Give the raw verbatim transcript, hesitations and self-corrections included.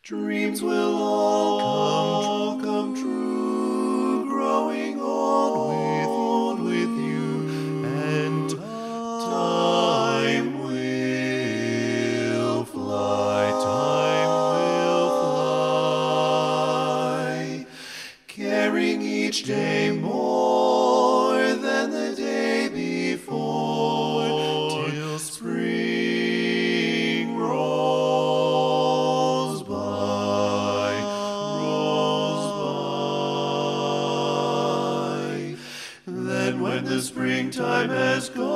Dreams will all come, come true, growing old with you, and time will fly, time will fly, caring each day more than the day before, till spring rolls by, rolls by. Then when the springtime has gone,